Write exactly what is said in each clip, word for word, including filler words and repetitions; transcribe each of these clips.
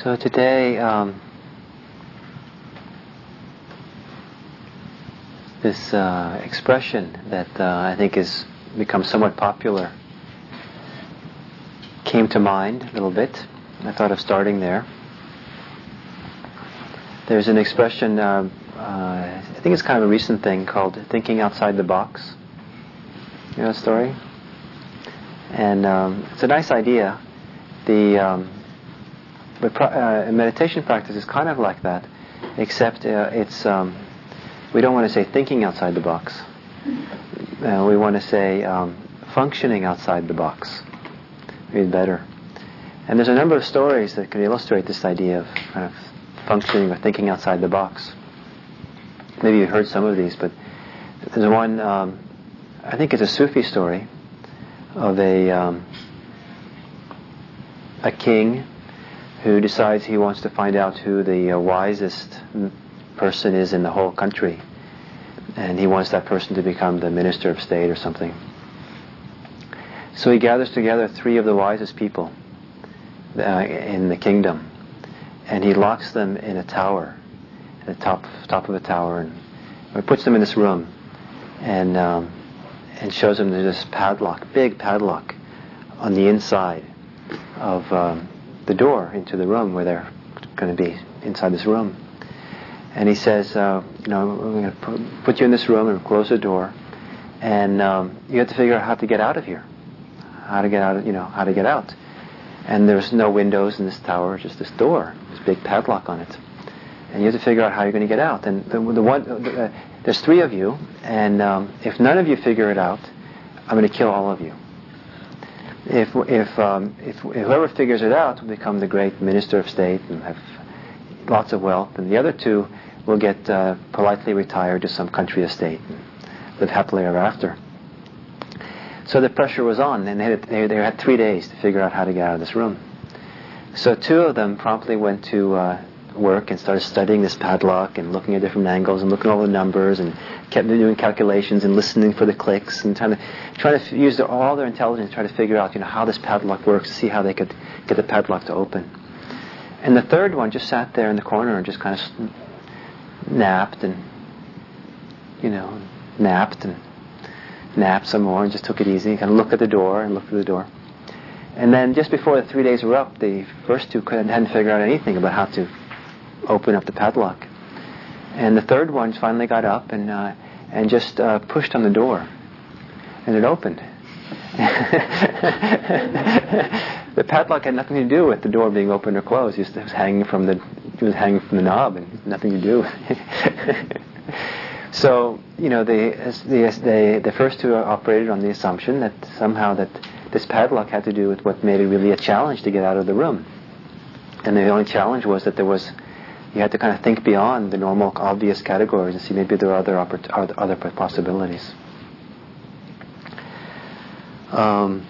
So today, um, this uh, expression that uh, I think has become somewhat popular came to mind a little bit. I thought of starting there. There's an expression, uh, uh, I think it's kind of a recent thing, called thinking outside the box. You know the story? And um, it's a nice idea. The um, But pro- uh, meditation practice is kind of like that, except uh, it's um, we don't want to say thinking outside the box. Uh, we want to say um, functioning outside the box. Maybe better. And there's a number of stories that can illustrate this idea of kind of functioning or thinking outside the box. Maybe you've heard some of these, but there's one. Um, I think it's a Sufi story of a um, a king who decides he wants to find out who the uh, wisest person is in the whole country. And he wants that person to become the minister of state or something. So he gathers together three of the wisest people uh, in the kingdom. And he locks them in a tower, at the top, top of a tower. And he puts them in this room and, um, and shows them there's this padlock, big padlock, on the inside of... Um, the door into the room where they're going to be inside this room. And he says, uh, you know, we're going to put you in this room and close the door, and um, you have to figure out how to get out of here, how to get out, of, you know, how to get out. And there's no windows in this tower, just this door, this big padlock on it, and you have to figure out how you're going to get out. And the, the one, uh, there's three of you, and um, if none of you figure it out, I'm going to kill all of you. If if, um, if if whoever figures it out will become the great minister of state and have lots of wealth, and the other two will get uh, politely retired to some country estate and live happily ever after. So the pressure was on, and they had, they, they had three days to figure out how to get out of this room. So two of them promptly went to uh, work and started studying this padlock and looking at different angles and looking at all the numbers and kept doing calculations and listening for the clicks and trying to trying to f- use their, all their intelligence to try to figure out, you know, how this padlock works, to see how they could get the padlock to open. And the third one just sat there in the corner and just kind of napped and, you know, napped and napped some more and just took it easy, kind of looked at the door and looked at the door. And then just before the three days were up, the first two couldn't, hadn't figured out anything about how to open up the padlock. And the third one finally got up and uh, and just uh, pushed on the door, and it opened. The padlock had nothing to do with the door being open or closed. It was hanging from the it was hanging from the knob, and nothing to do. So you know the the the the first two operated on the assumption that somehow that this padlock had to do with what made it really a challenge to get out of the room, and the only challenge was that there was. You had to kind of think beyond the normal, obvious categories and see maybe there are other oppor- other possibilities. Um,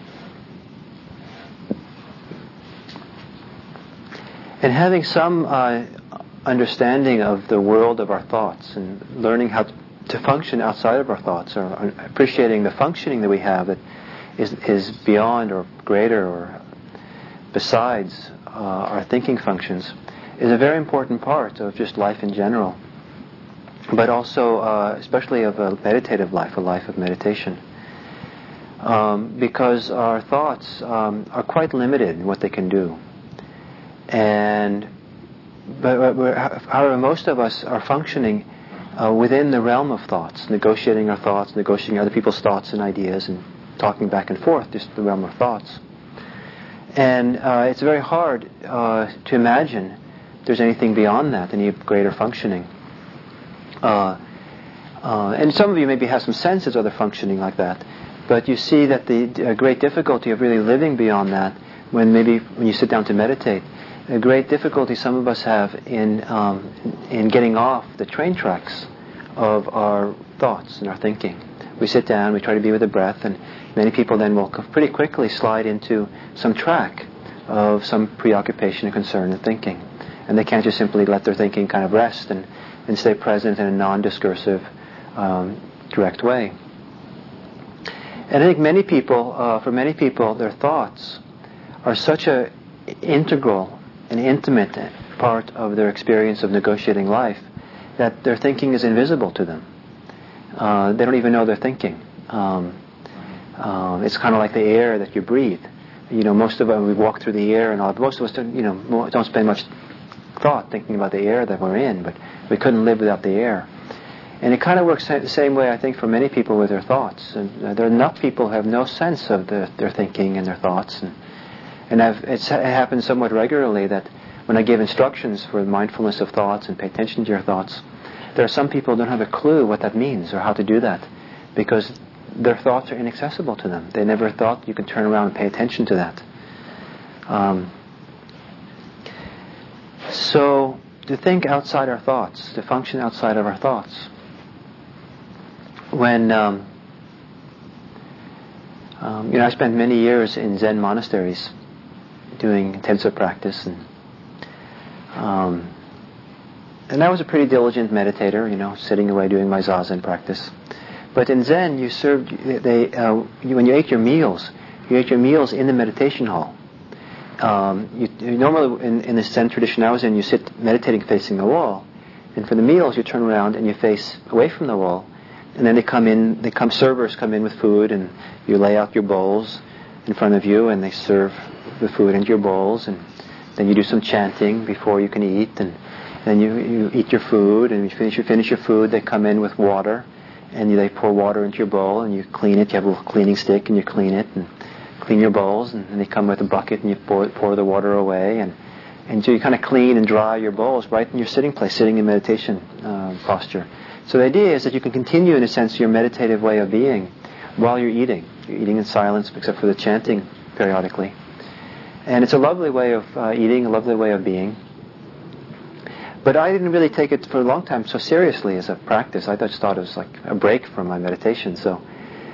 and having some uh, understanding of the world of our thoughts and learning how to function outside of our thoughts, or appreciating the functioning that we have that is is beyond or greater or besides uh, our thinking functions, is a very important part of just life in general, but also uh, especially of a meditative life, a life of meditation, um, because our thoughts um, are quite limited in what they can do. And but we're, however, most of us are functioning uh, within the realm of thoughts, negotiating our thoughts, negotiating other people's thoughts and ideas, and talking back and forth, just the realm of thoughts. And uh, it's very hard uh, to imagine there's anything beyond that, any greater functioning. Uh, uh, and some of you maybe have some senses of the functioning like that, but you see that the uh, great difficulty of really living beyond that, when maybe when you sit down to meditate, a great difficulty some of us have in um, in getting off the train tracks of our thoughts and our thinking. We sit down, we try to be with the breath, and many people then will pretty quickly slide into some track of some preoccupation and concern and thinking. And they can't just simply let their thinking kind of rest and, and stay present in a non-discursive, um, direct way. And I think many people, uh, for many people, their thoughts are such a integral an intimate part of their experience of negotiating life, that their thinking is invisible to them. Uh, they don't even know they're thinking. Um, uh, it's kind of like the air that you breathe. You know, most of us, we walk through the air and all. Most of us don't, you know, don't spend much thought thinking about the air that we're in, but we couldn't live without the air. And it kind of works the same way, I think, for many people with their thoughts. And uh, there are enough people who have no sense of the, their thinking and their thoughts. And, and I've, it's, it happens somewhat regularly that when I give instructions for mindfulness of thoughts and pay attention to your thoughts, there are some people who don't have a clue what that means or how to do that, because their thoughts are inaccessible to them. They never thought you could turn around and pay attention to that. Um, so, to think outside our thoughts, to function outside of our thoughts. When, um, um, you know, I spent many years in Zen monasteries doing intensive practice, and um, and I was a pretty diligent meditator, you know, sitting away doing my Zazen practice. But in Zen, you served, they, uh, you, when you ate your meals, you ate your meals in the meditation hall. Um, you, you normally, in, in the Zen tradition I was in, you sit meditating facing the wall. And for the meals, you turn around and you face away from the wall. And then they come in, they come, servers come in with food, and you lay out your bowls in front of you, and they serve the food into your bowls. And then you do some chanting before you can eat. And then you, you eat your food, and you finish, you finish your food, they come in with water. And you, they pour water into your bowl, and you clean it. You have a little cleaning stick, and you clean it, and clean your bowls. And, and they come with a bucket, and you pour, pour the water away. And, and so you kind of clean and dry your bowls right in your sitting place, sitting in meditation uh, posture. So the idea is that you can continue, in a sense, your meditative way of being while you're eating. You're eating in silence, except for the chanting periodically. And it's a lovely way of uh, eating, a lovely way of being. But I didn't really take it for a long time so seriously as a practice. I just thought it was like a break from my meditation. So,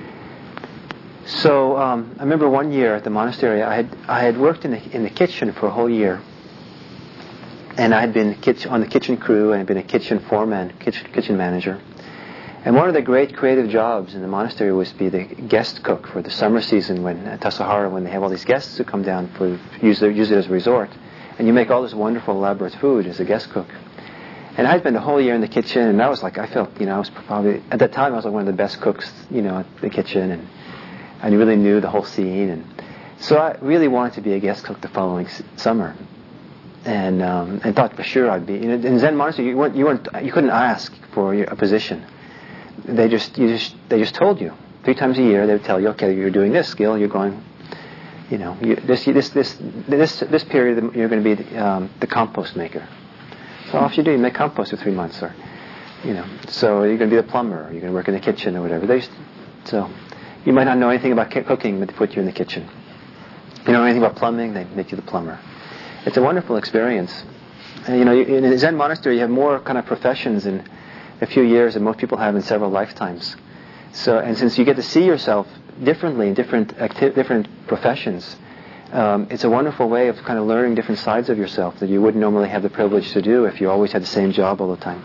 so um, I remember one year at the monastery, I had I had worked in the in the kitchen for a whole year, and I had been kitchen, on the kitchen crew, and had been a kitchen foreman, kitchen kitchen manager. And one of the great creative jobs in the monastery was to be the guest cook for the summer season when at Tassajara, when they have all these guests who come down for use use it as a resort. And you make all this wonderful, elaborate food as a guest cook. And I'd spent a whole year in the kitchen, and I was like, I felt, you know, I was probably, at that time, I was like one of the best cooks, you know, at the kitchen, and I really knew the whole scene. And so I really wanted to be a guest cook the following s- summer. And um, and thought for sure I'd be. You know, in Zen monastery, you weren't, you weren't, you couldn't ask for a position. They just, you just, they just told you. Three times a year, they would tell you, okay, you're doing this skill, you're going, you know, you, this this this this this period you're going to be the, um, the compost maker. So off you do, you make compost for three months, or you know, so you're going to be the plumber, or you're going to work in the kitchen, or whatever. They just, so you might not know anything about cooking, but they put you in the kitchen. You don't know anything about plumbing, they make you the plumber. It's a wonderful experience. And, you know, in a Zen monastery, you have more kind of professions in a few years than most people have in several lifetimes. So, and since you get to see yourself differently in different acti- different professions, um, it's a wonderful way of kind of learning different sides of yourself that you wouldn't normally have the privilege to do if you always had the same job all the time.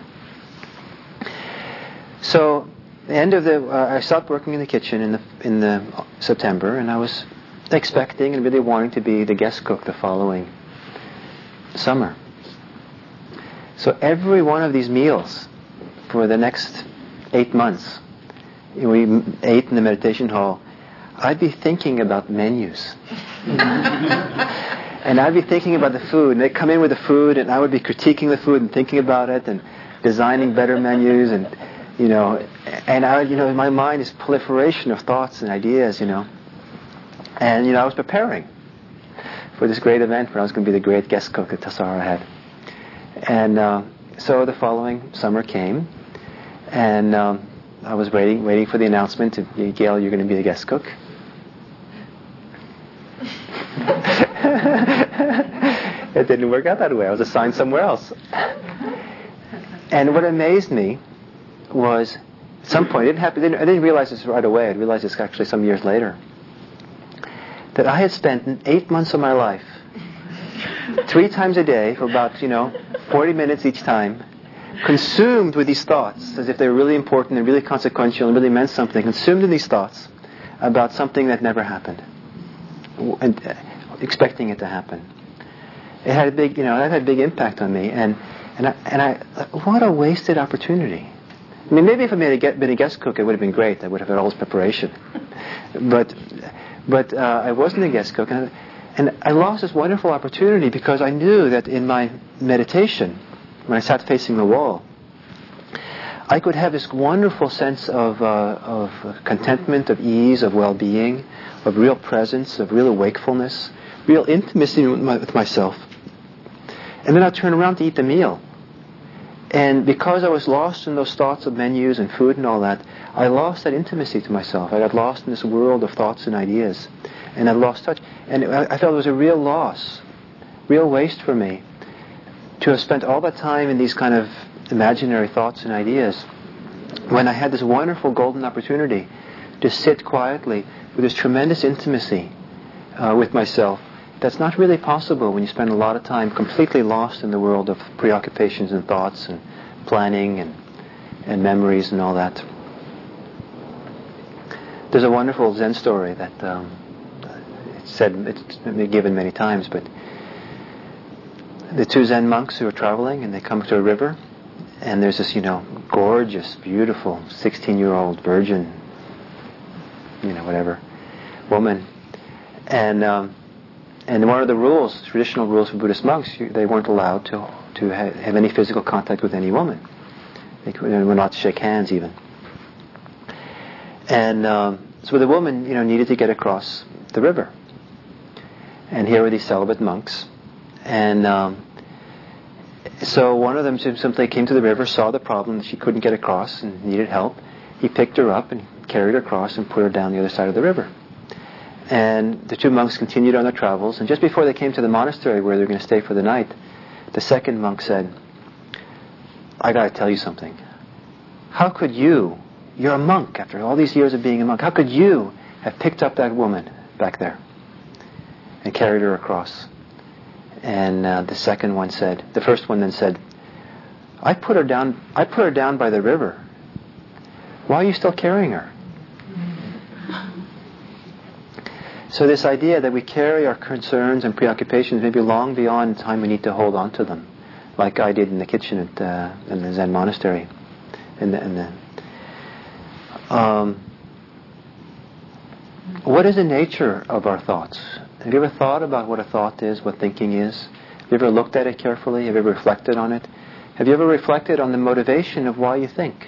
So, the end of the, uh, I stopped working in the kitchen in the in the September, and I was expecting and really wanting to be the guest cook the following summer. So every one of these meals for the next eight months, we ate in the meditation hall, I'd be thinking about menus. And I'd be thinking about the food, and they'd come in with the food, and I would be critiquing the food and thinking about it and designing better menus, and you know, and I, you know, in my mind is proliferation of thoughts and ideas, you know. And you know, I was preparing for this great event where I was going to be the great guest cook that Tassajara had. And uh, so the following summer came, and um, I was waiting, waiting for the announcement to, Gail, you're going to be the guest cook. It didn't work out that way. I was assigned somewhere else. And what amazed me was, at some point, it didn't happen, I didn't, I didn't realize this right away. I realized this actually some years later, that I had spent eight months of my life, three times a day for about, you know, forty minutes each time, consumed with these thoughts, as if they were really important and really consequential and really meant something, consumed in these thoughts about something that never happened, and uh, expecting it to happen. It had a big, you know, that had a big impact on me, and and I, and I, what a wasted opportunity. I mean, maybe if I made a get, been a guest cook, it would have been great. I would have had all this preparation, but but uh, I wasn't a guest cook, and and I lost this wonderful opportunity because I knew that in my meditation, when I sat facing the wall, I could have this wonderful sense of uh, of contentment, of ease, of well-being, of real presence, of real wakefulness, real intimacy with, my, with myself. And then I'd turn around to eat the meal. And because I was lost in those thoughts of menus and food and all that, I lost that intimacy to myself. I got lost in this world of thoughts and ideas. And I lost touch. And I, I felt it was a real loss, real waste for me to have spent all that time in these kind of imaginary thoughts and ideas when I had this wonderful golden opportunity to sit quietly with this tremendous intimacy uh, with myself. That's not really possible when you spend a lot of time completely lost in the world of preoccupations and thoughts and planning and and memories and all that. There's a wonderful Zen story that um, it's said, it's been given many times, but the two Zen monks who are traveling and they come to a river, and there's this, you know, gorgeous, beautiful sixteen-year-old virgin, you know, whatever, woman, and um, And one of the rules, traditional rules for Buddhist monks, they weren't allowed to to ha- have any physical contact with any woman. They were not to shake hands even. And um, so the woman, you know, needed to get across the river. And here were these celibate monks. And um, so one of them simply came to the river, saw the problem that she couldn't get across and needed help. He picked her up and carried her across and put her down the other side of the river. And the two monks continued on their travels, and just before they came to the monastery where they were going to stay for the night, the second monk said, I got to tell you something. How could you, you're a monk after all these years of being a monk, how could you have picked up that woman back there and carried her across? And uh, the second one said, the first one then said, I put her down, I put her down by the river. Why are you still carrying her? So this idea that we carry our concerns and preoccupations maybe long beyond the time we need to hold on to them, like I did in the kitchen at uh, in the Zen monastery. In the, in the, um, what is the nature of our thoughts? Have you ever thought about what a thought is, what thinking is? Have you ever looked at it carefully? Have you ever reflected on it? Have you ever reflected on the motivation of why you think?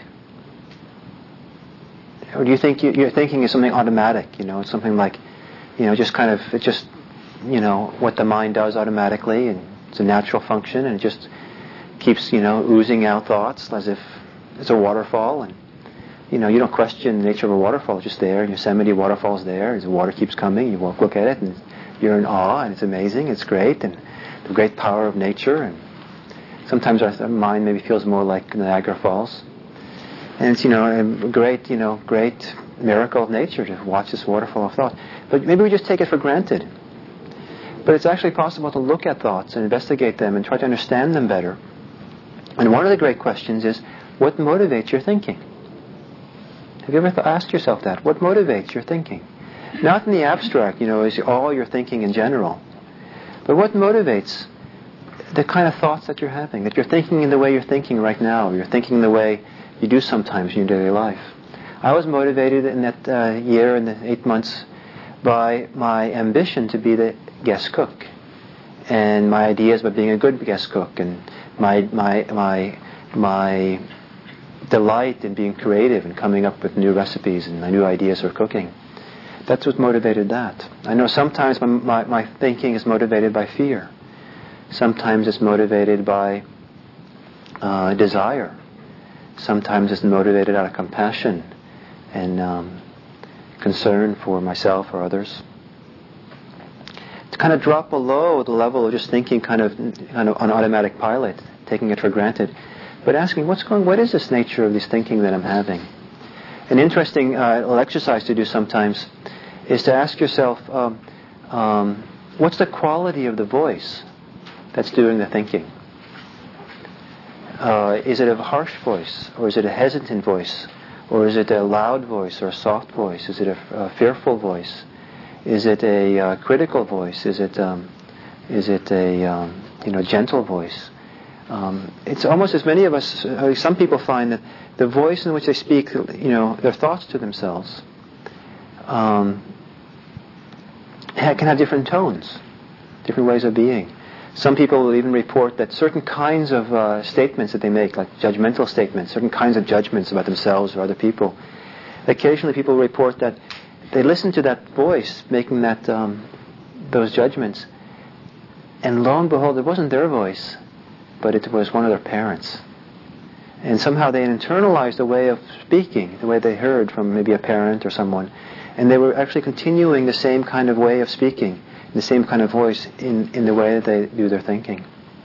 Or do you think you, your thinking is something automatic? You know, it's something like, you know, just kind of, it's just, you know, what the mind does automatically, and it's a natural function, and it just keeps, you know, oozing out thoughts as if it's a waterfall, and, you know, you don't question the nature of a waterfall, it's just there. Yosemite waterfall's there, and the water keeps coming, you walk, look at it, and you're in awe, and it's amazing, it's great, and the great power of nature, and sometimes our mind maybe feels more like Niagara Falls, and it's, you know, a great, you know, great miracle of nature to watch this waterfall of thought. But maybe we just take it for granted. But it's actually possible to look at thoughts and investigate them and try to understand them better. And one of the great questions is, what motivates your thinking? Have you ever th- asked yourself that? What motivates your thinking? Not in the abstract, you know, is all your thinking in general. But what motivates the kind of thoughts that you're having, that you're thinking in the way you're thinking right now, or you're thinking the way you do sometimes in your daily life? I was motivated in that uh, year, in the eight months, by my ambition to be the guest cook, and my ideas about being a good guest cook, and my my my my delight in being creative and coming up with new recipes and new ideas for cooking. That's what motivated that. I know sometimes my my, my thinking is motivated by fear. Sometimes it's motivated by uh, desire. Sometimes it's motivated out of compassion and um, concern for myself or others. To kind of drop below the level of just thinking kind of, kind of on automatic pilot, taking it for granted, but asking, what's going, what is this nature of this thinking that I'm having? An interesting uh, little exercise to do sometimes is to ask yourself, um, um, what's the quality of the voice that's doing the thinking? Uh, is it a harsh voice, or is it a hesitant voice? Or is it a loud voice or a soft voice? Is it a, a fearful voice? Is it a uh, critical voice? Is it um, is it a um, you know, gentle voice. Um, it's almost as many of us, uh, some people find that the voice in which they speak, you know, their thoughts to themselves, um, can have different tones, different ways of being. Some people will even report that certain kinds of uh, statements that they make, like judgmental statements, certain kinds of judgments about themselves or other people, occasionally people report that they listen to that voice making that um, those judgments, and lo and behold, it wasn't their voice, but it was one of their parents. And somehow they internalized the way of speaking, the way they heard from maybe a parent or someone, and they were actually continuing the same kind of way of speaking, the same kind of voice in, in the way that they do their thinking.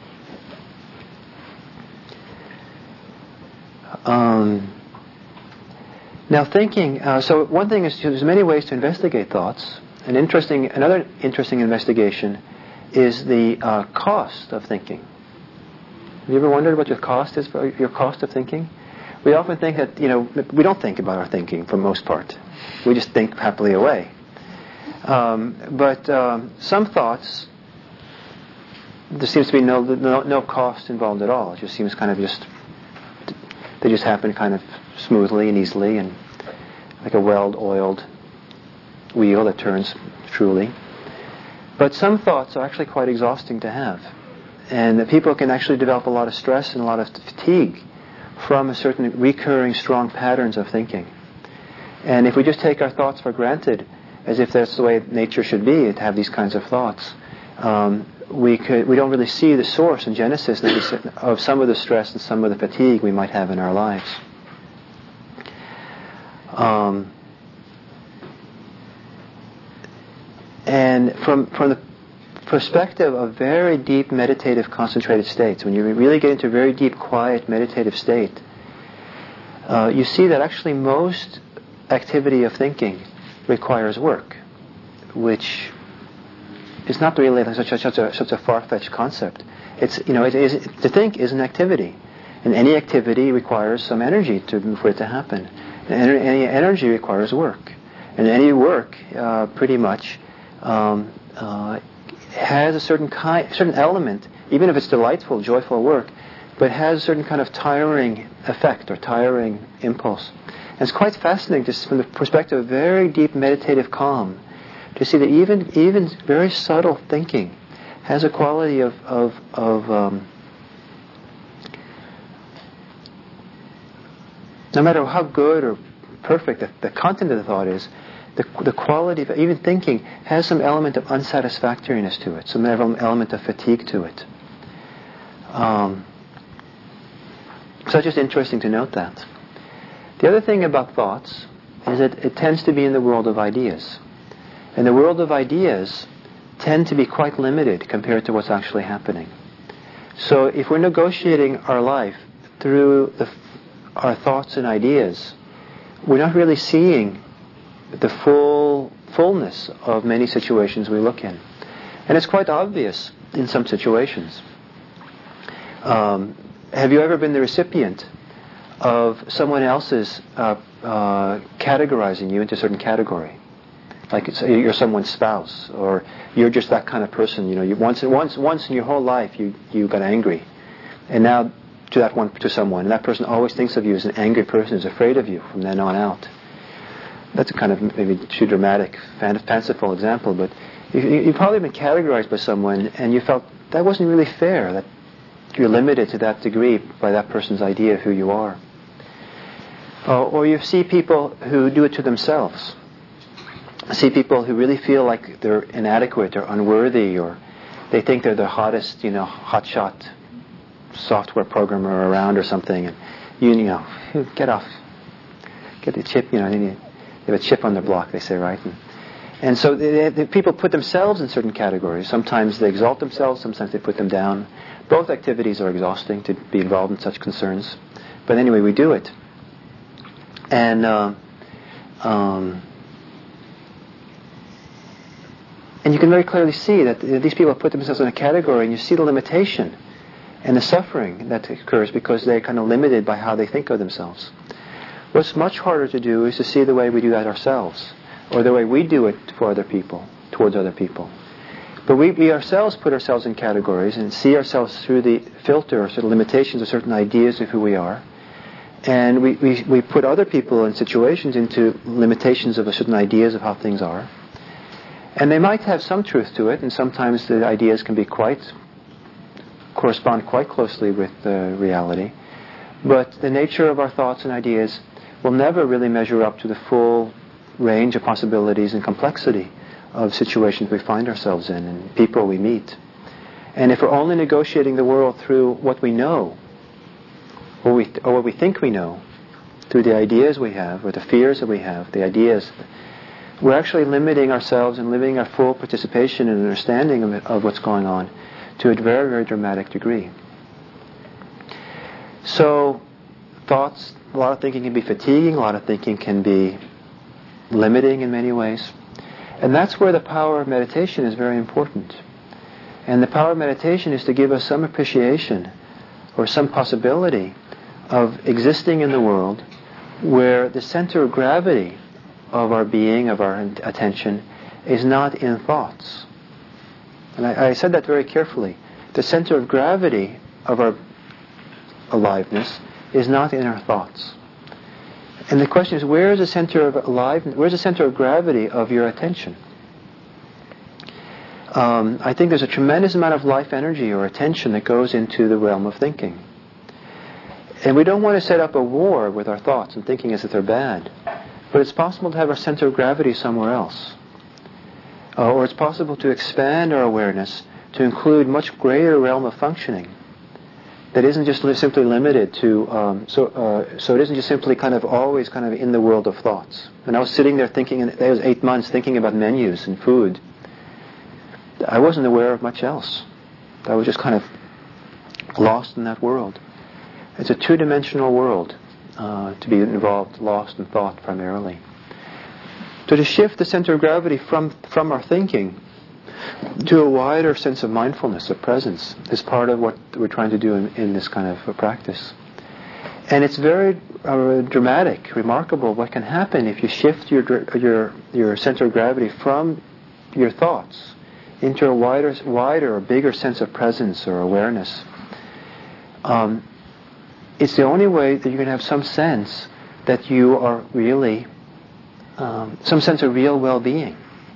Um, now thinking, uh, so one thing is, there's many ways to investigate thoughts. An interesting, another interesting investigation is the uh, cost of thinking. Have you ever wondered what your cost is for your cost of thinking? We often think that, you know, we don't think about our thinking for the most part. We just think happily away. Um, but um, some thoughts, there seems to be no, no no cost involved at all. It just seems kind of just, they just happen kind of smoothly and easily, and like a well-oiled wheel that turns truly. But some thoughts are actually quite exhausting to have. And that people can actually develop a lot of stress and a lot of fatigue from a certain recurring strong patterns of thinking. And if we just take our thoughts for granted, as if that's the way nature should be, to have these kinds of thoughts, um, we could we don't really see the source and genesis of some of the stress and some of the fatigue we might have in our lives. Um, and from from the perspective of very deep meditative concentrated states, when you really get into a very deep quiet meditative state, uh, you see that actually most activity of thinking requires work, which is not really like such a, such a, such a far-fetched concept. It's, you know, it is, to think is an activity, and any activity requires some energy to, for it to happen. And any energy requires work, and any work, uh, pretty much, um, uh, has a certain kind, certain element, even if it's delightful, joyful work, but has a certain kind of tiring effect or tiring impulse. And it's quite fascinating, just from the perspective of very deep meditative calm, to see that even even very subtle thinking has a quality of of, of um, no matter how good or perfect the, the content of the thought is, the the quality of even thinking has some element of unsatisfactoriness to it, some element of fatigue to it. Um, so it's just interesting to note that. The other thing about thoughts is that it tends to be in the world of ideas. And the world of ideas tend to be quite limited compared to what's actually happening. So if we're negotiating our life through the, our thoughts and ideas, we're not really seeing the full fullness of many situations we look in. And it's quite obvious in some situations. Um, have you ever been the recipient of someone else's uh, uh, categorizing you into a certain category? Like it's, you're someone's spouse, or you're just that kind of person. You know, you, once, once, once in your whole life, you, you got angry, and now to that one, to someone, and that person always thinks of you as an angry person, who's afraid of you from then on out. That's a kind of maybe too dramatic, fan, fanciful example, but you, you've probably been categorized by someone, and you felt that wasn't really fair. That you're limited to that degree by that person's idea of who you are. Uh, or you see people who do it to themselves. See people who really feel like they're inadequate or unworthy, or they think they're the hottest, you know, hotshot software programmer around or something, and you, you know, get off, get the chip, you know, they have a chip on their block, they say, right? And, and so they, they, people put themselves in certain categories. Sometimes they exalt themselves, sometimes they put them down. Both activities are exhausting to be involved in such concerns. But anyway, we do it. And uh, um, and you can very clearly see that these people put themselves in a category, and you see the limitation and the suffering that occurs because they're kind of limited by how they think of themselves. What's much harder to do is to see the way we do that ourselves, or the way we do it for other people, towards other people. But we, we ourselves put ourselves in categories and see ourselves through the filter or sort of limitations of certain ideas of who we are. And we, we, we put other people and situations into limitations of a certain ideas of how things are. And they might have some truth to it, and sometimes the ideas can be quite, correspond quite closely with uh, reality. But the nature of our thoughts and ideas will never really measure up to the full range of possibilities and complexity of situations we find ourselves in and people we meet. And if we're only negotiating the world through what we know, or, we th- or what we think we know, through the ideas we have, or the fears that we have, the ideas, we're actually limiting ourselves and limiting our full participation and understanding of, of what's going on to a very, very dramatic degree. So, thoughts, a lot of thinking can be fatiguing, a lot of thinking can be limiting in many ways. And that's where the power of meditation is very important. And the power of meditation is to give us some appreciation or some possibility of existing in the world where the center of gravity of our being, of our attention, is not in thoughts. And I, I said that very carefully. The center of gravity of our aliveness is not in our thoughts. And the question is, where is the center of aliveness, where's the center of gravity of your attention? Um, I think there's a tremendous amount of life energy or attention that goes into the realm of thinking. And we don't want to set up a war with our thoughts and thinking as if they're bad. But it's possible to have our center of gravity somewhere else. Uh, or it's possible to expand our awareness to include much greater realm of functioning that isn't just li- simply limited to, um, so uh, so it isn't just simply kind of always kind of in the world of thoughts. When I was sitting there thinking, and it was eight months thinking about menus and food, I wasn't aware of much else. I was just kind of lost in that world. It's a two-dimensional world uh, to be involved, lost in thought primarily. So to shift the center of gravity from from our thinking to a wider sense of mindfulness, of presence, is part of what we're trying to do in, in this kind of a practice. And it's very uh, dramatic, remarkable what can happen if you shift your your your center of gravity from your thoughts into a wider, wider or bigger sense of presence or awareness. Um, it's the only way that you can have some sense that you are really, um, some sense of real well-being.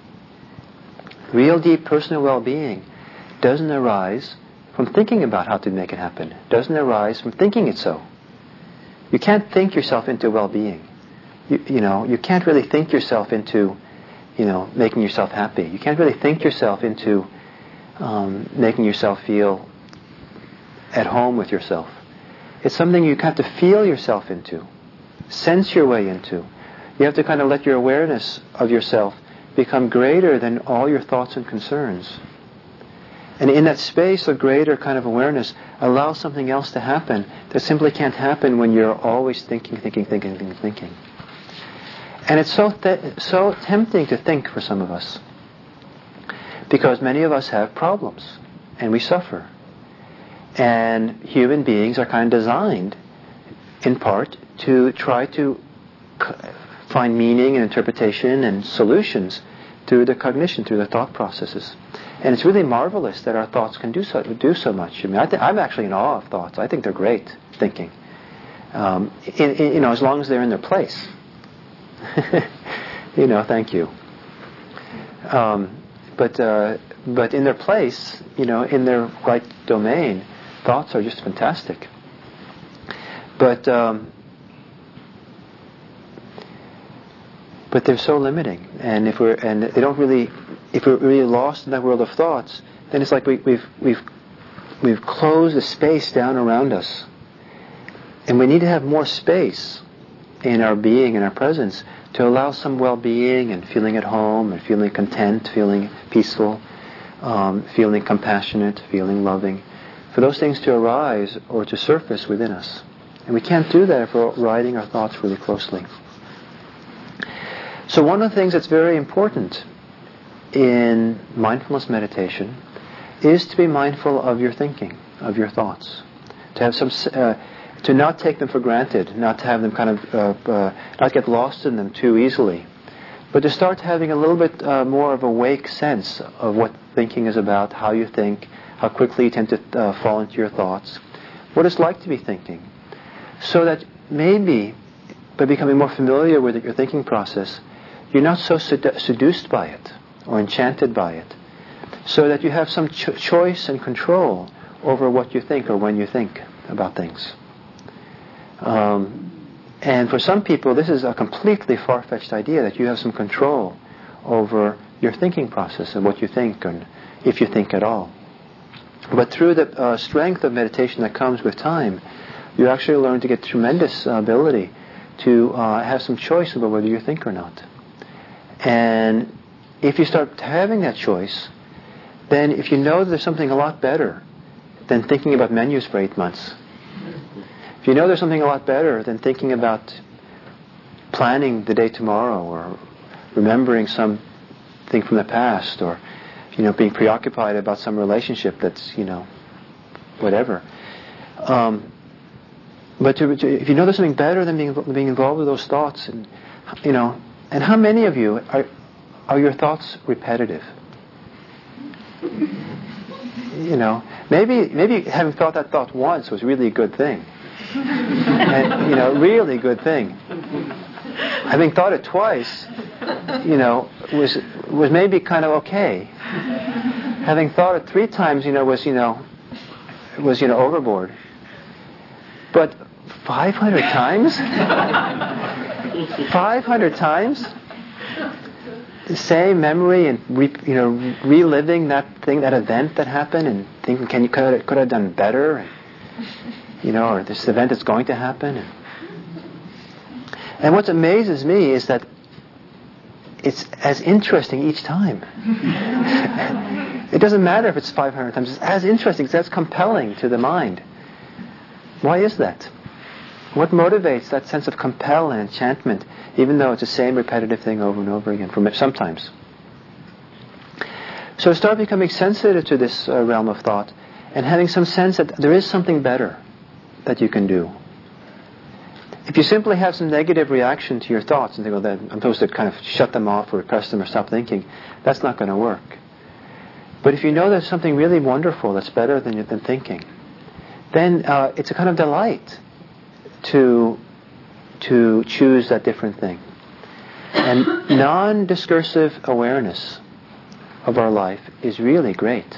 Real deep personal well-being doesn't arise from thinking about how to make it happen. It doesn't arise from thinking it so. You can't think yourself into well-being. You, you know, you can't really think yourself into, you know, making yourself happy. You can't really think yourself into um, making yourself feel at home with yourself. It's something you have to feel yourself into, sense your way into. You have to kind of let your awareness of yourself become greater than all your thoughts and concerns. And in that space of greater kind of awareness, allow something else to happen that simply can't happen when you're always thinking, thinking, thinking, thinking, thinking. And it's so th- so tempting to think for some of us, because many of us have problems and we suffer. And human beings are kind of designed, in part, to try to c- find meaning and interpretation and solutions through the cognition, through the thought processes. And it's really marvelous that our thoughts can do so do so much. I mean, I th- I'm actually in awe of thoughts. I think they're great thinking. Um, in, in, you know, as long as they're in their place. you know, thank you. Um, but uh, but in their place, you know, in their right domain, thoughts are just fantastic. But um, but they're so limiting, and if we're and they don't really, if we're really lost in that world of thoughts, then it's like we, we've we've we've closed the space down around us, and we need to have more space in our being, in our presence, to allow some well-being and feeling at home and feeling content, feeling peaceful, um, feeling compassionate, feeling loving, for those things to arise or to surface within us. And we can't do that if we're riding our thoughts really closely. So one of the things that's very important in mindfulness meditation is to be mindful of your thinking, of your thoughts, to have some, uh, to not take them for granted, not to have them kind of, uh, uh, not get lost in them too easily, but to start having a little bit uh, more of a awake sense of what thinking is about, how you think, how quickly you tend to uh, fall into your thoughts, what it's like to be thinking, so that maybe by becoming more familiar with your thinking process, you're not so sedu- seduced by it or enchanted by it, so that you have some cho- choice and control over what you think or when you think about things. Um, and for some people, this is a completely far-fetched idea, that you have some control over your thinking process and what you think, and if you think at all. But through the uh, strength of meditation that comes with time, you actually learn to get tremendous uh, ability to uh, have some choice about whether you think or not. And if you start having that choice, then if you know that there's something a lot better than thinking about menus for eight months, if you know there's something a lot better than thinking about planning the day tomorrow, or remembering something from the past, or you know being preoccupied about some relationship that's you know whatever. Um, but to, to, if you know there's something better than being being involved with those thoughts, and you know, and how many of you are are your thoughts repetitive? You know, maybe maybe having thought that thought once was really a good thing. And, you know, really good thing. Having thought it twice, you know, was was maybe kind of okay. Having thought it three times, you know, was you know, was you know overboard. But five hundred times, five hundred times, the same memory and re, you know reliving that thing, that event that happened, and thinking, can you could I, could I have done better? And, you know, or this event that's going to happen. And, and what amazes me is that it's as interesting each time. It doesn't matter if it's five hundred times. It's as interesting, it's as compelling to the mind. Why is that? What motivates that sense of compel and enchantment, even though it's the same repetitive thing over and over again, from sometimes? So start becoming sensitive to this uh, realm of thought, and having some sense that there is something better that you can do. If you simply have some negative reaction to your thoughts and think, well, then I'm supposed to kind of shut them off or repress them or stop thinking, that's not going to work. But if you know there's something really wonderful that's better than, than thinking, then uh, it's a kind of delight to to choose that different thing. And non-discursive awareness of our life is really great.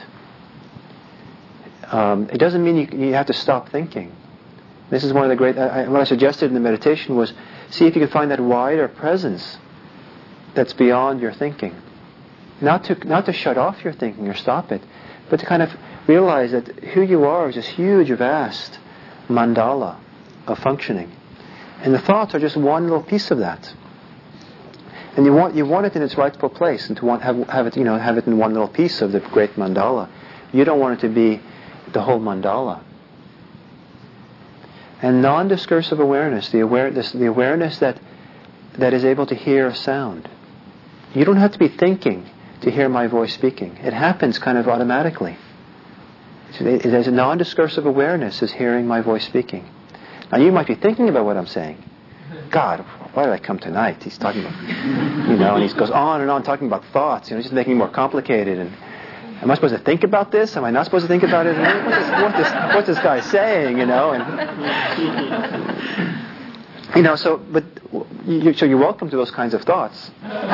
Um, it doesn't mean you, you have to stop thinking. This is one of the great... I, what I suggested in the meditation was, see if you can find that wider presence that's beyond your thinking. Not to not to shut off your thinking or stop it, but to kind of realize that who you are is this huge, vast mandala of functioning. And the thoughts are just one little piece of that. And you want you want it in its rightful place, and to want have have it you know have it in one little piece of the great mandala. You don't want it to be the whole mandala. And non-discursive awareness, the awareness, the awareness that that is able to hear a sound. You don't have to be thinking to hear my voice speaking. It happens kind of automatically. There's a non-discursive awareness is hearing my voice speaking. Now you might be thinking about what I'm saying. God, why did I come tonight? He's talking about, you know, and he goes on and on talking about thoughts. You know, he's just making it more complicated. And am I supposed to think about this? Am I not supposed to think about it? What's this, what's this, what's this guy saying? You know, and you know. So, but you, so you're welcome to those kinds of thoughts.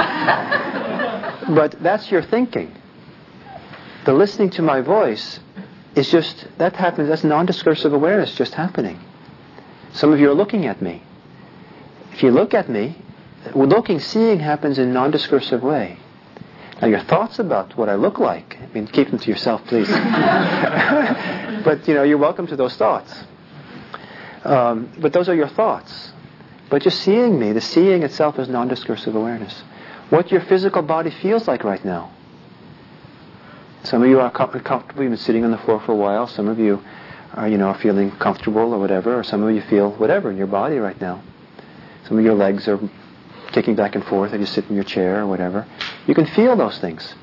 But that's your thinking. The listening to my voice is just that happens. That's non-discursive awareness just happening. Some of you are looking at me. If you look at me, looking, seeing happens in a non-discursive way. Now your thoughts about what I look like, I mean, keep them to yourself, please. But, you know, you're welcome to those thoughts. Um, but those are your thoughts. But just seeing me, the seeing itself is non-discursive awareness. What your physical body feels like right now. Some of you are comfortable, you've been sitting on the floor for a while. Some of you are, you know, feeling comfortable or whatever. Or some of you feel whatever in your body right now. Some of your legs are kicking back and forth as you sit in your chair or whatever. You can feel those things.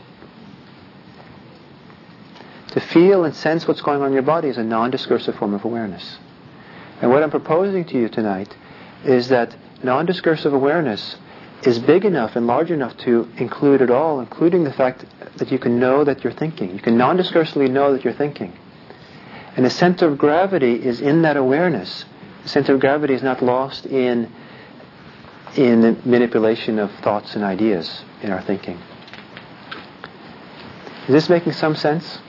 To feel and sense what's going on in your body is a non-discursive form of awareness. And what I'm proposing to you tonight is that non-discursive awareness is big enough and large enough to include it all, including the fact that you can know that you're thinking. You can non-discursively know that you're thinking. And the center of gravity is in that awareness. The center of gravity is not lost in in the manipulation of thoughts and ideas in our thinking. Is this making some sense?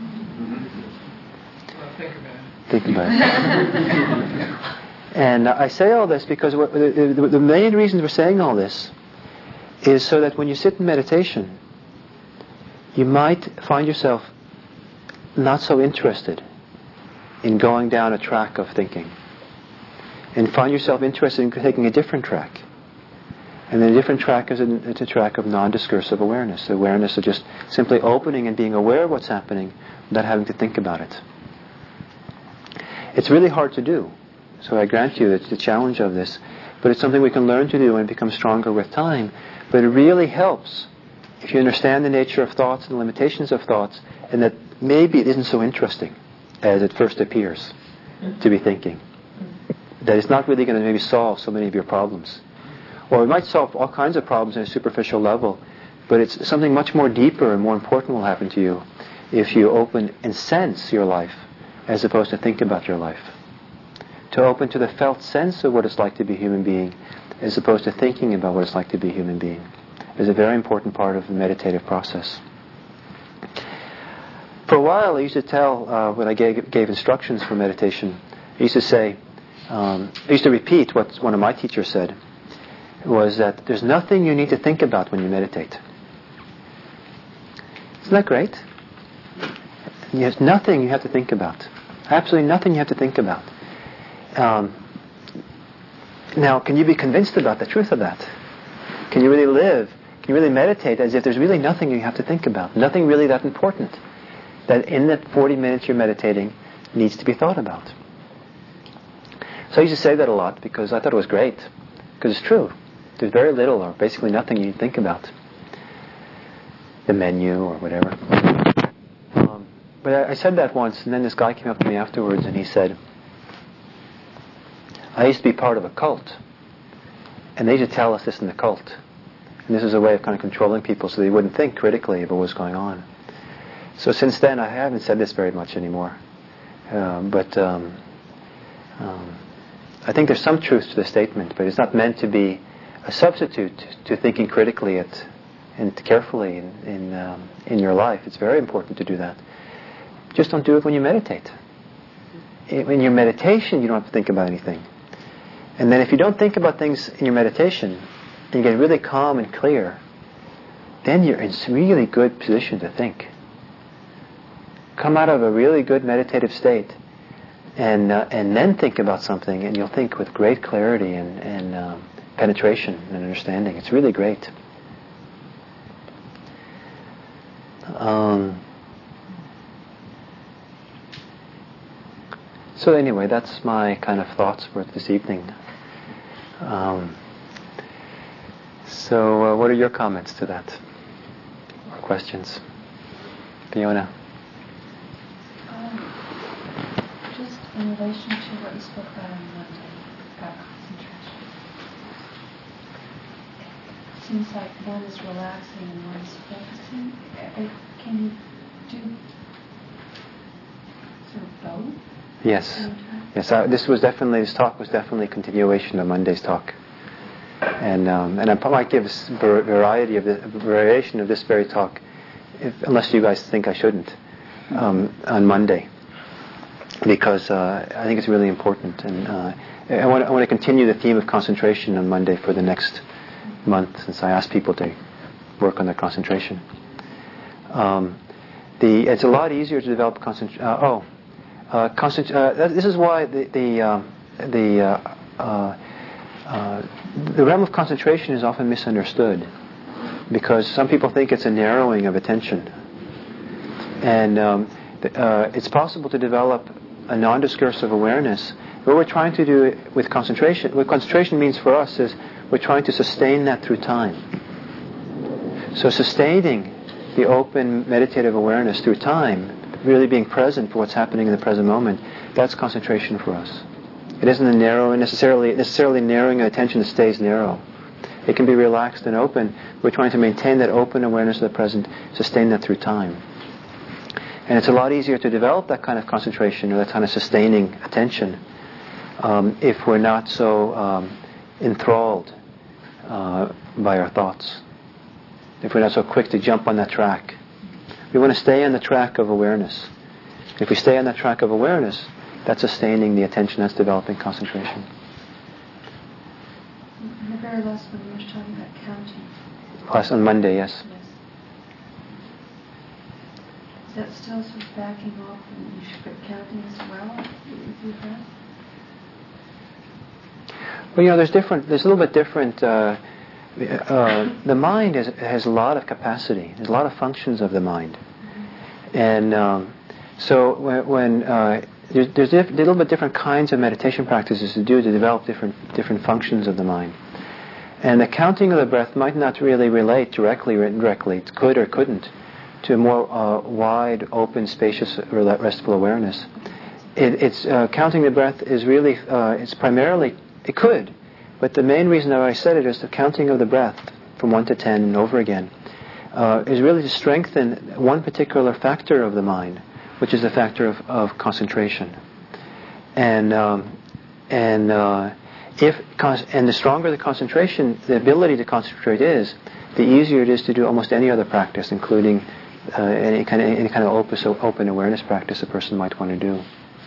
Well, think about it. Think about it. And uh, I say all this because what, the, the, the main reason for saying all this is so that when you sit in meditation, you might find yourself not so interested in going down a track of thinking, and find yourself interested in taking a different track. And then a different track is a, it's a track of non-discursive awareness, the awareness of just simply opening and being aware of what's happening without having to think about it. It's really hard to do, so I grant you it's the challenge of this, but it's something we can learn to do and become stronger with time. But it really helps if you understand the nature of thoughts and the limitations of thoughts, and that maybe it isn't so interesting as it first appears to be thinking. That it's not really going to maybe solve so many of your problems. Or it might solve all kinds of problems on a superficial level, but it's something much more deeper and more important will happen to you if you open and sense your life as opposed to think about your life. To open to the felt sense of what it's like to be a human being as opposed to thinking about what it's like to be a human being is a very important part of the meditative process. For a while I used to tell, uh, when I gave, gave instructions for meditation, I used to say, um, I used to repeat what one of my teachers said, was that there's nothing you need to think about when you meditate. Isn't that great? There's nothing you have to think about. Absolutely nothing you have to think about. Um, now, can you be convinced about the truth of that? Can you really live, can you really meditate as if there's really nothing you have to think about? Nothing really that important that in the forty minutes you're meditating needs to be thought about. So I used to say that a lot because I thought it was great. Because it's true. There's very little or basically nothing you think about. The menu or whatever. Um, but I, I said that once, and then this guy came up to me afterwards and he said, I used to be part of a cult. And they used to tell us this in the cult. And this was a way of kind of controlling people so they wouldn't think critically about what was going on. So since then I haven't said this very much anymore. Uh, but um, um, I think there's some truth to the statement, but it's not meant to be a substitute to thinking critically at, and carefully in in, um, in your life. It's very important to do that. Just don't do it when you meditate. In your meditation, you don't have to think about anything. And then if you don't think about things in your meditation, and you get really calm and clear, then you're in a really good position to think. Come out of a really good meditative state, and uh, and then think about something, and you'll think with great clarity and, and um, penetration and understanding. It's really great. Um, so anyway, that's my kind of thoughts for this evening. Um, so uh, what are your comments to that? Or questions? Fiona? In relation to what you spoke about on Monday, about concentration. It seems like one is relaxing and one is focusing. Can you do sort of both? Yes. Yes. I, this was definitely this talk was definitely a continuation of Monday's talk, and um, and I might give a variety of the a variation of this very talk, if, unless you guys think I shouldn't, um, on Monday. Because uh, I think it's really important, and uh, I want I want to continue the theme of concentration on Monday for the next month, since I asked people to work on their concentration. Um, the it's a lot easier to develop concentration. Uh, oh, uh, concent- uh, this is why the the um, the uh, uh, uh, the realm of concentration is often misunderstood, because some people think it's a narrowing of attention, and um, the, uh, it's possible to develop a non-discursive awareness. What we're trying to do with concentration, what concentration means for us is we're trying to sustain that through time. So sustaining the open meditative awareness through time, really being present for what's happening in the present moment, that's concentration for us. It isn't a narrow, necessarily necessarily narrowing an attention that stays narrow. It can be relaxed and open. We're trying to maintain that open awareness of the present, sustain that through time. And it's a lot easier to develop that kind of concentration or that kind of sustaining attention um, if we're not so um, enthralled uh, by our thoughts. If we're not so quick to jump on that track. We want to stay on the track of awareness. If we stay on that track of awareness, that's sustaining the attention, that's developing concentration. In the very last one, you were talking about counting. Last on Monday, yes. Yes. Is that still sort of backing off and you should quit counting as well with your breath? Well, you know, there's different, there's a little bit different, uh, uh, the mind is, has a lot of capacity. There's a lot of functions of the mind. Mm-hmm. And um, so when, when uh, there's, there's diff- a little bit different kinds of meditation practices to do to develop different different functions of the mind. And the counting of the breath might not really relate directly or indirectly, it could or couldn't, to a more uh, wide, open, spacious, restful awareness. It, it's uh, counting the breath is really, uh, it's primarily, it could, but the main reason that I said it is the counting of the breath from one to ten and over again uh, is really to strengthen one particular factor of the mind, which is the factor of, of concentration. And um, and uh, if con- and the stronger the concentration, the ability to concentrate is, the easier it is to do almost any other practice, including uh, any kind of any kind of open, so open awareness practice a person might want to do.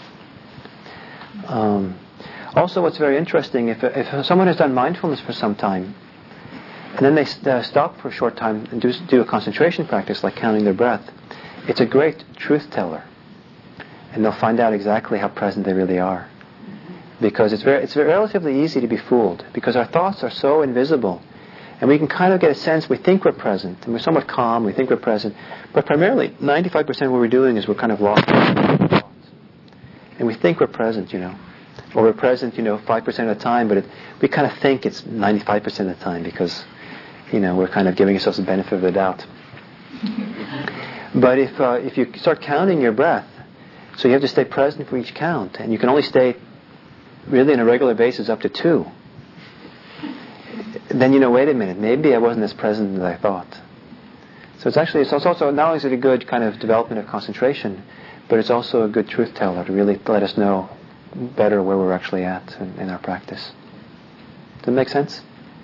Um, also, what's very interesting, if if someone has done mindfulness for some time, and then they uh, stop for a short time and do do a concentration practice like counting their breath, it's a great truth teller, and they'll find out exactly how present they really are. Because it's very, it's very relatively easy to be fooled, because our thoughts are so invisible, and we can kind of get a sense, we think we're present, and we're somewhat calm, we think we're present, but primarily ninety-five percent of what we're doing is we're kind of lost in our thoughts. And we think we're present, you know, or we're present, you know, five percent of the time, but it, we kind of think it's ninety-five percent of the time, because, you know, we're kind of giving ourselves the benefit of the doubt. But if uh, if you start counting your breath, so you have to stay present for each count, and you can only stay really on a regular basis up to two. Then you know, wait a minute, maybe I wasn't as present as I thought. So it's actually, it's also, not only is it a good kind of development of concentration, but it's also a good truth teller to really let us know better where we're actually at in, in our practice. Does that make sense?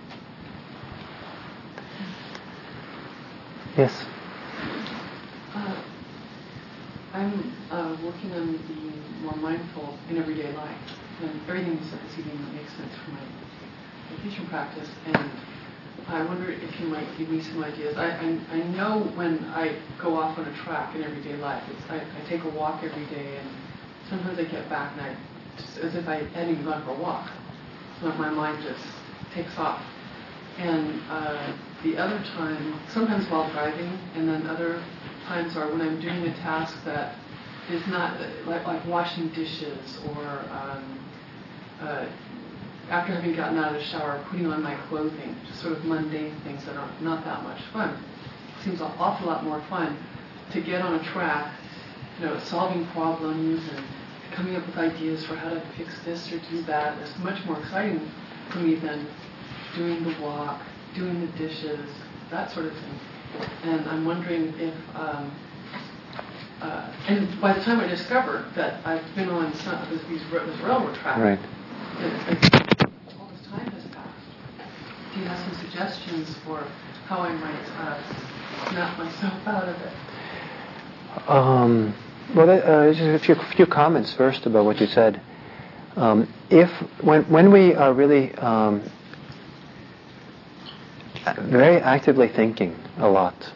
Yes? Uh, I'm uh, working on being more mindful in everyday life. And everything you said this evening makes sense for my meditation practice. And I wonder if you might give me some ideas. I, I, I know when I go off on a track in everyday life, it's, I, I take a walk every day, and sometimes I get back and I, just as if I hadn't even gone for a walk. So my mind just takes off. And uh, the other time, sometimes while driving, and then other times are when I'm doing a task that is not like, like washing dishes or um, uh, after having gotten out of the shower, putting on my clothing, just sort of mundane things that are not that much fun. It seems an awful lot more fun to get on a track, you know, solving problems and coming up with ideas for how to fix this or do that. It's much more exciting for me than doing the walk, doing the dishes, that sort of thing. And I'm wondering if, um, uh, and by the time I discover that I've been on some, this, these, this railroad track, right. it, it, all this time has passed. Do you have some suggestions for how I might uh, snap myself out of it? Um, well, uh, just a few, few comments first about what you said. Um, if when when we are really um, very actively thinking a lot,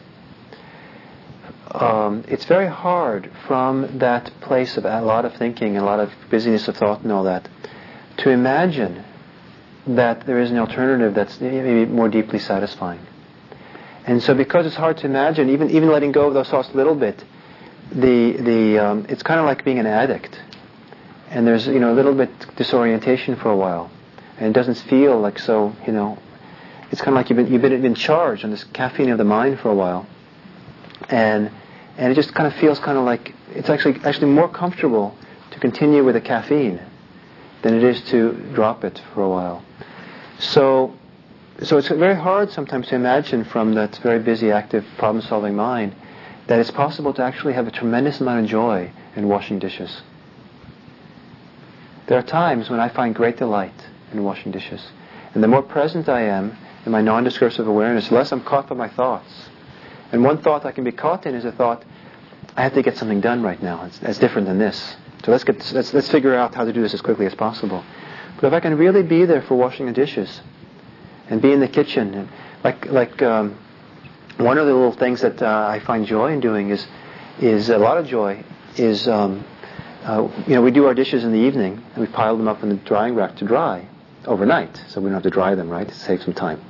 um, it's very hard from that place of a lot of thinking, a lot of busyness of thought and all that, to imagine that there is an alternative that's maybe more deeply satisfying. And so because it's hard to imagine, even even letting go of those thoughts a little bit, the the um, it's kind of like being an addict. And there's, you know, a little bit disorientation for a while. And it doesn't feel like so, you know, it's kind of like you've been, you've been in charge on this caffeine of the mind for a while. And and it just kind of feels kind of like it's actually actually more comfortable to continue with the caffeine than it is to drop it for a while. So so it's very hard sometimes to imagine from that very busy, active, problem-solving mind that it's possible to actually have a tremendous amount of joy in washing dishes. There are times when I find great delight in washing dishes. And the more present I am in my non-discursive awareness, the less I'm caught by my thoughts. And one thought I can be caught in is a thought, I have to get something done right now. It's, it's different than this. So let's get let's let's figure out how to do this as quickly as possible. But if I can really be there for washing the dishes, and be in the kitchen, and like like um, one of the little things that uh, I find joy in doing is is a lot of joy is um, uh, you know we do our dishes in the evening and we pile them up in the drying rack to dry overnight, so we don't have to dry them, right? To save some time.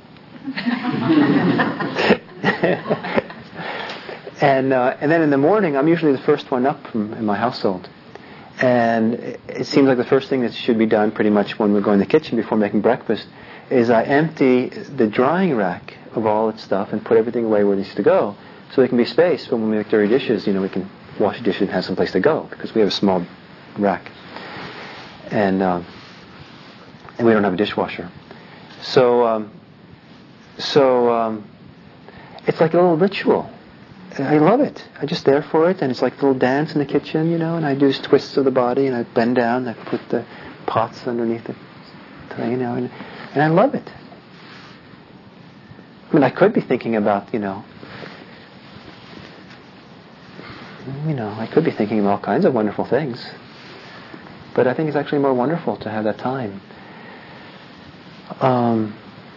and uh, and then in the morning, I'm usually the first one up from, in my household. And it seems like the first thing that should be done pretty much when we're going to the kitchen before making breakfast is I empty the drying rack of all its stuff and put everything away where it needs to go, so there can be space for when we make dirty dishes, you know, we can wash the dishes and have some place to go, because we have a small rack. And um, and we don't have a dishwasher. So, um, so um, it's like a little ritual. I love it. I'm just there for it, and it's like a little dance in the kitchen, you know, and I do these twists of the body, and I bend down, and I put the pots underneath it, you know, and, and I love it. I mean, I could be thinking about, you know, you know, I could be thinking of all kinds of wonderful things, but I think it's actually more wonderful to have that time. Um...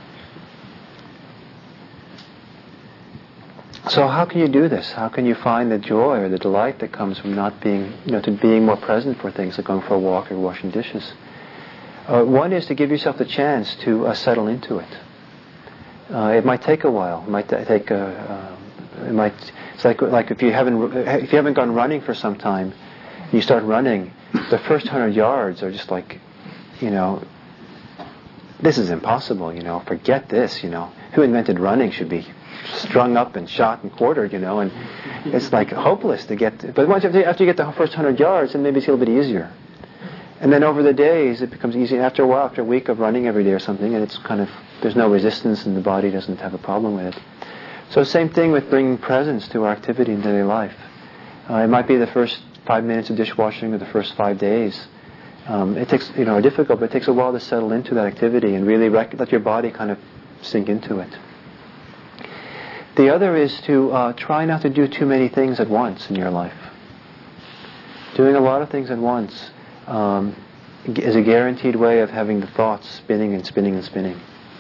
So how can you do this? How can you find the joy or the delight that comes from not being, you know, to being more present for things like going for a walk or washing dishes? Uh, one is to give yourself the chance to uh, settle into it. Uh, it might take a while. It might t- take a. Uh, it might. It's like like if you haven't if you haven't gone running for some time, and you start running, the first hundred yards are just like, you know, this is impossible. You know, forget this. You know, who invented running should be strung up and shot and quartered, you know, and it's like hopeless to get to, but once after, after you get the first hundred yards, then maybe it's a little bit easier. And then over the days, it becomes easy. After a while, after a week of running every day or something, and it's kind of, there's no resistance and the body doesn't have a problem with it. So same thing with bringing presence to our activity in daily life. Uh, it might be the first five minutes of dishwashing or the first five days. Um, it takes, you know, difficult, but it takes a while to settle into that activity and really rec- let your body kind of sink into it. The other is to uh, try not to do too many things at once in your life. Doing a lot of things at once um, is a guaranteed way of having the thoughts spinning and spinning and spinning.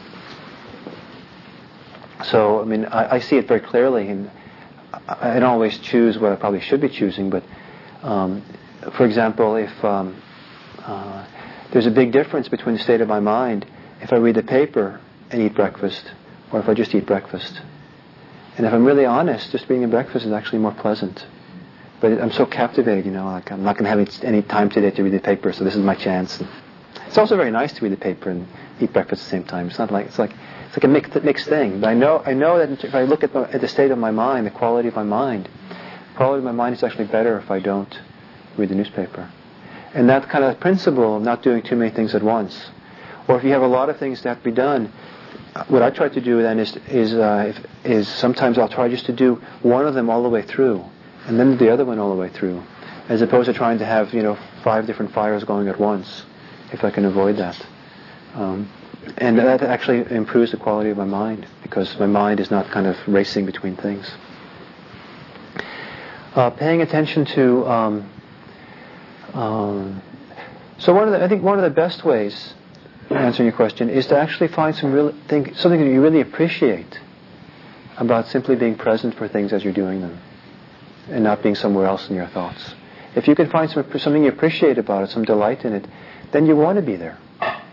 So, I mean, I, I see it very clearly, and I, I don't always choose what I probably should be choosing, but um, for example, if um, uh, there's a big difference between the state of my mind if I read the paper and eat breakfast, or if I just eat breakfast. And if I'm really honest, just being a breakfast is actually more pleasant. But I'm so captivated, you know, like I'm not going to have any time today to read the paper, so this is my chance. And it's also very nice to read the paper and eat breakfast at the same time. It's not like it's like it's like a mixed, mixed thing. But I know I know that if I look at the, at the state of my mind, the quality of my mind, the quality of my mind is actually better if I don't read the newspaper. And that kind of principle of not doing too many things at once, or if you have a lot of things that have to be done. What I try to do then is is uh, if, is sometimes I'll try just to do one of them all the way through, and then the other one all the way through, as opposed to trying to have, you know, five different fires going at once, if I can avoid that. Um, and that actually improves the quality of my mind, because my mind is not kind of racing between things. Uh, paying attention to um, um, so one of the I think one of the best ways, answering your question, is to actually find some real thing, something that you really appreciate about simply being present for things as you're doing them, and not being somewhere else in your thoughts. If you can find some, something you appreciate about it, some delight in it, then you want to be there.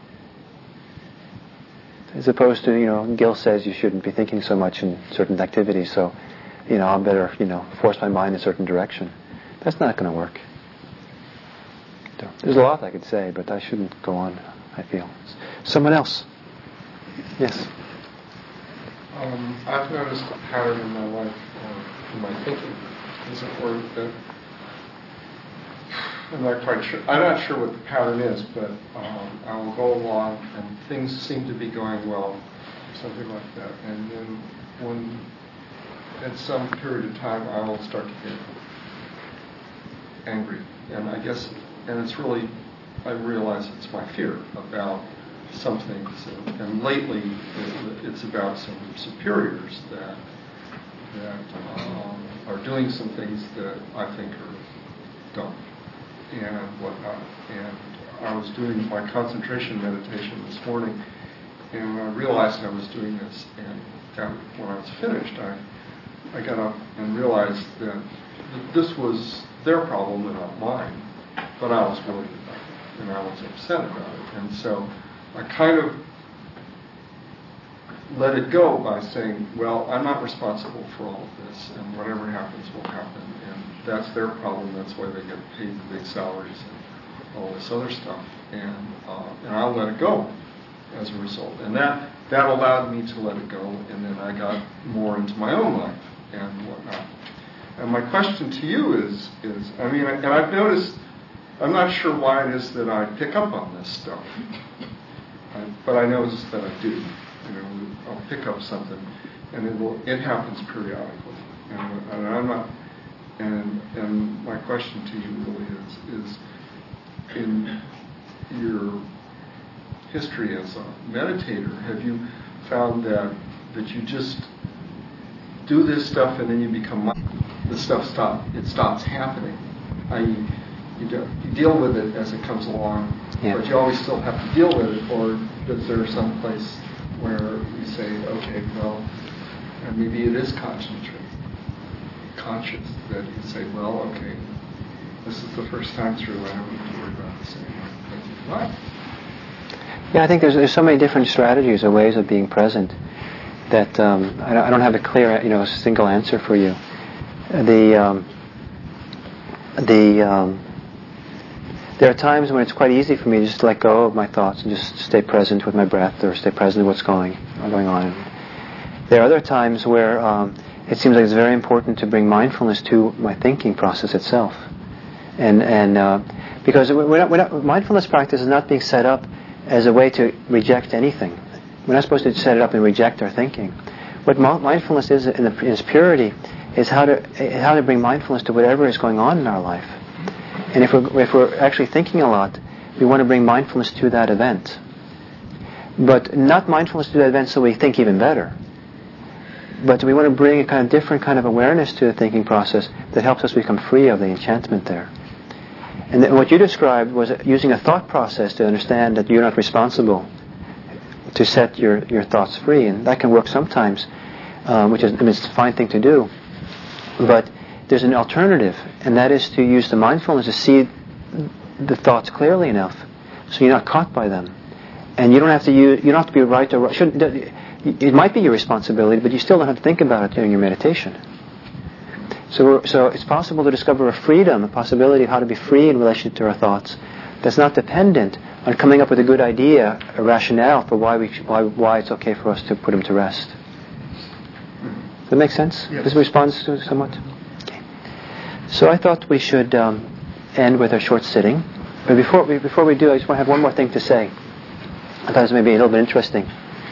As opposed to, you know, Gil says you shouldn't be thinking so much in certain activities, so, you know, I'm better, you know, force my mind in a certain direction. That's not going to work. So, there's a lot I could say, but I shouldn't go on, I feel. Someone else? Yes? Um, I've noticed a pattern in my life, uh, in my thinking, as it were, that I'm not quite sure. I'm not sure what the pattern is, but um, I will go along and things seem to be going well, something like that. And then when, at some period of time, I will start to get angry. And I guess, and it's really, I realize it's my fear about some things. And, and lately, it's about some superiors that that um, are doing some things that I think are dumb and whatnot. And I was doing my concentration meditation this morning, and I realized I was doing this. And that, when I was finished, I I got up and realized that this was their problem and not mine. But I was worried about it, and I was upset about it. And so I kind of let it go by saying, well, I'm not responsible for all of this, and whatever happens will happen, and that's their problem. That's why they get paid the big salaries and all this other stuff, and uh, and I'll let it go as a result. And that that allowed me to let it go, and then I got more into my own life and whatnot. And my question to you is, is I mean, and I've noticed, I'm not sure why it is that I pick up on this stuff, I, but I notice that I do. You know, I'll pick up something, and it will. It happens periodically, and, and I'm not. And and my question to you really is: is in your history as a meditator, have you found that that you just do this stuff and then you become the stuff stop? It stops happening. I you do, you deal with it as it comes along, yeah. But you always still have to deal with it, or is there some place where you say, okay, well, and maybe it is concentrated, conscious, that you say, well, okay, this is the first time through, I don't need to worry about this anymore. What? Yeah, I think there's there's so many different strategies or ways of being present that um, I, don't, I don't have a clear, you know, single answer for you. The um, the um, there are times when it's quite easy for me just to let go of my thoughts and just stay present with my breath, or stay present with what's going going on. There are other times where um, it seems like it's very important to bring mindfulness to my thinking process itself, and and uh, because we're not, we're not, mindfulness practice is not being set up as a way to reject anything. We're not supposed to set it up and reject our thinking. What mindfulness is in, the, in its purity is how to how to bring mindfulness to whatever is going on in our life. And if we're, if we're actually thinking a lot, we want to bring mindfulness to that event. But not mindfulness to that event so we think even better. But we want to bring a kind of different kind of awareness to the thinking process that helps us become free of the enchantment there. And th- what you described was using a thought process to understand that you're not responsible to set your, your thoughts free. And that can work sometimes, um, which is I mean, it's a fine thing to do. But there's an alternative, and that is to use the mindfulness to see the thoughts clearly enough so you're not caught by them. And you don't have to use, you don't have to be right or wrong. Shouldn't, it might be your responsibility, but you still don't have to think about it during your meditation. So, we're, so it's possible to discover a freedom, a possibility of how to be free in relation to our thoughts that's not dependent on coming up with a good idea, a rationale for why we why why it's okay for us to put them to rest. Does that make sense? Yes. This responds to somewhat. Okay. So I thought we should um, end with a short sitting. But before we before we do, I just want to have one more thing to say. I thought this may be a little bit interesting.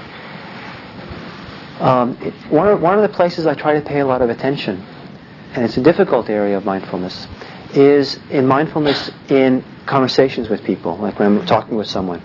Um, it, one of, one of the places I try to pay a lot of attention, and it's a difficult area of mindfulness, is in mindfulness in conversations with people, like when I'm talking with someone.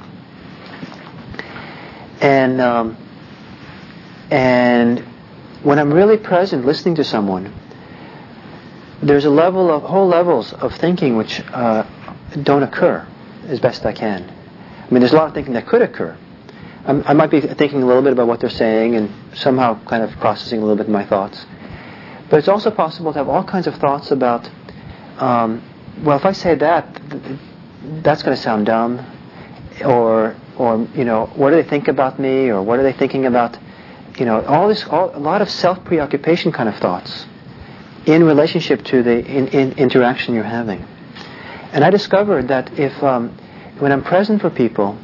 And um, and when I'm really present, listening to someone, there's a level of whole levels of thinking which uh, don't occur as best I can. I mean, there's a lot of thinking that could occur. I'm, I might be thinking a little bit about what they're saying and somehow kind of processing a little bit my thoughts. But it's also possible to have all kinds of thoughts about, um, well, if I say that, th- that's going to sound dumb, or, or you know, what do they think about me, or what are they thinking about, you know, all this, all, a lot of self-preoccupation kind of thoughts in relationship to the in, in interaction you're having. And I discovered that if, um, when I'm present for people,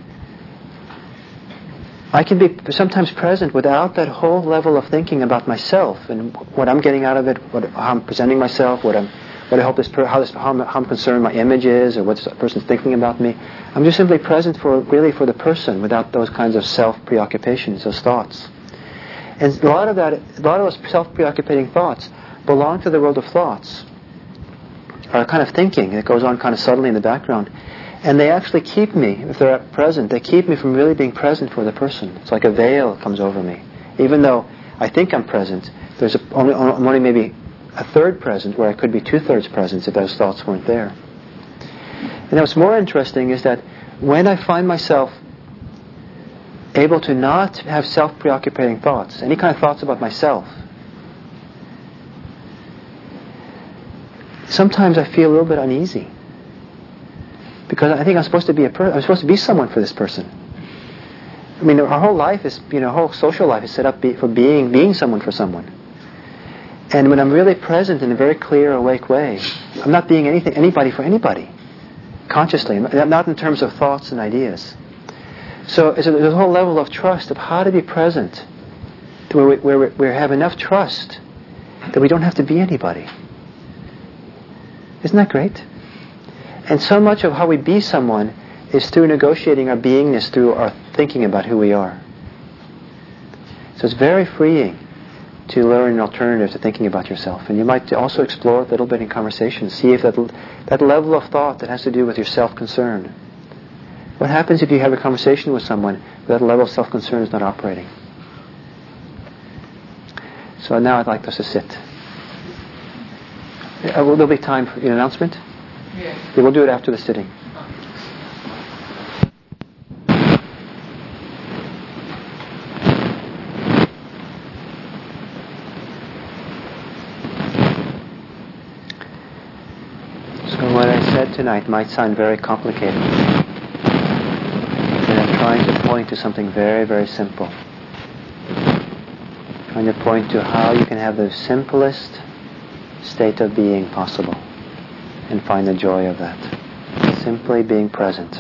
I can be sometimes present without that whole level of thinking about myself and what I'm getting out of it, what, how I'm presenting myself, what I'm what I hope this, per- how, this how, I'm, how I'm concerned my image is, or what this person's thinking about me. I'm just simply present for really for the person, without those kinds of self-preoccupations, those thoughts. And a lot of that, a lot of those self-preoccupating thoughts belong to the world of thoughts, or a kind of thinking that goes on kind of subtly in the background. And they actually keep me, if they're present, they keep me from really being present for the person. It's like a veil that comes over me. Even though I think I'm present, there's a, only, only maybe a third present, where I could be two-thirds present if those thoughts weren't there. And what's more interesting is that when I find myself able to not have self-preoccupating thoughts, any kind of thoughts about myself, sometimes I feel a little bit uneasy. Because I think I'm supposed to be a per- I'm supposed to be someone for this person. I mean, our whole life is, you know, whole social life is set up be- for being being someone for someone. And when I'm really present in a very clear, awake way, I'm not being anything, anybody for anybody, consciously, not in terms of thoughts and ideas. So there's a whole level of trust of how to be present, to where we, where we, we have enough trust that we don't have to be anybody. Isn't that great? And so much of how we be someone is through negotiating our beingness through our thinking about who we are. So it's very freeing to learn an alternative to thinking about yourself. And you might also explore it a little bit in conversation. See if that, that level of thought that has to do with your self-concern. What happens if you have a conversation with someone where that level of self-concern is not operating? So now I'd like us to sit. Uh, will there be time for an announcement? Yes. Yeah, we'll do it after the sitting. So what I said tonight might sound very complicated, but I'm trying to point to something very, very simple. Trying to point to how you can have the simplest state of being possible and find the joy of that. Simply being present.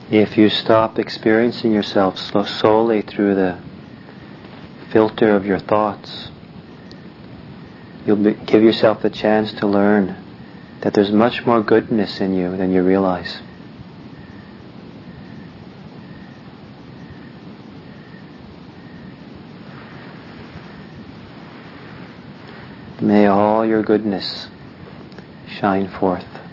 If you stop experiencing yourself so solely through the filter of your thoughts, you'll be, give yourself the chance to learn that there's much more goodness in you than you realize. May all your goodness shine forth.